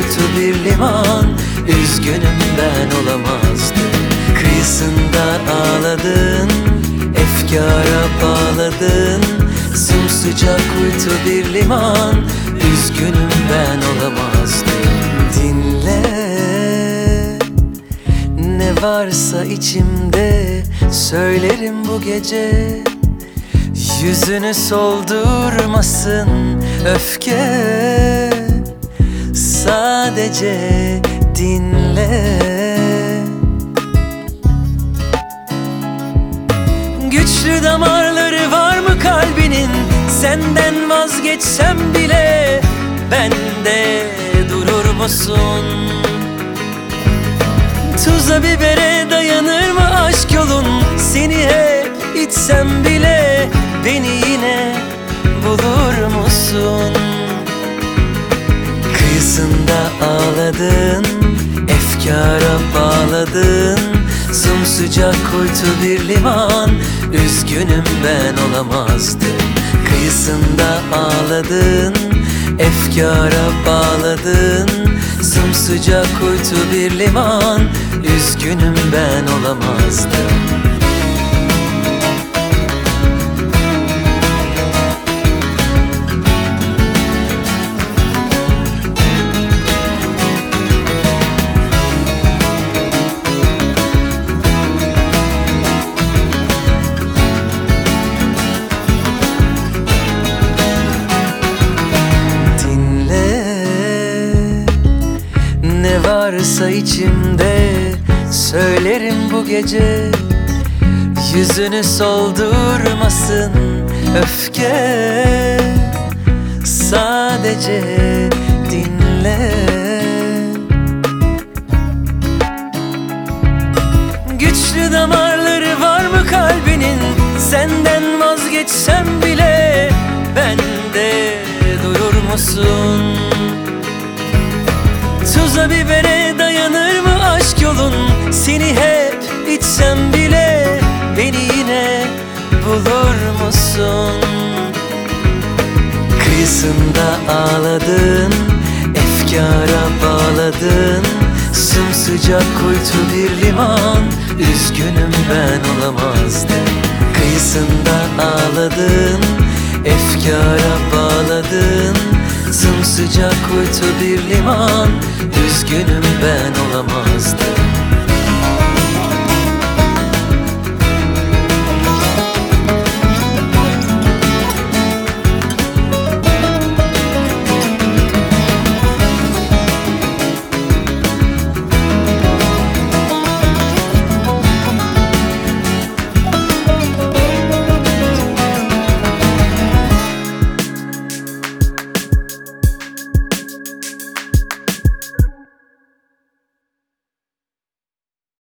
kuytu bir liman, üzgünüm ben olamazdım. Kıyısında ağladın, efkara bağladın. Sımsıcak kuytu bir liman, üzgünüm ben olamazdım. Dinle, ne varsa içimde söylerim bu gece. Yüzünü soldurmasın öfke, sadece dinle. Güçlü damarları var mı kalbinin? Senden vazgeçsem bile bende durur musun? Tuza bibere dayanır mı aşk yolun? Seni hep içsem bile beni yine bulur musun? Kıyısında ağladın, efkara bağladın. Sımsıcak kuytu bir liman, üzgünüm ben olamazdım. Kıyısında ağladın, efkara bağladın. Sımsıcak kuytu bir liman, üzgünüm ben olamazdım. Ne varsa içimde söylerim bu gece. Yüzünü soldurmasın öfke, sadece dinle. Güçlü damarları var mı kalbinin? Senden vazgeçsem bile bende durur musun? Tuza bibere dayanır mı aşk yolun? Seni hep içsem bile beni yine bulur musun? Kıyısında ağladın, efkara bağladın. Sımsıcak kuytu bir liman, üzgünüm ben olamazdım. Kıyısında ağladın, efkara bağladın. Sımsıcak kuytu bir liman, üzgünüm ben olamazdım.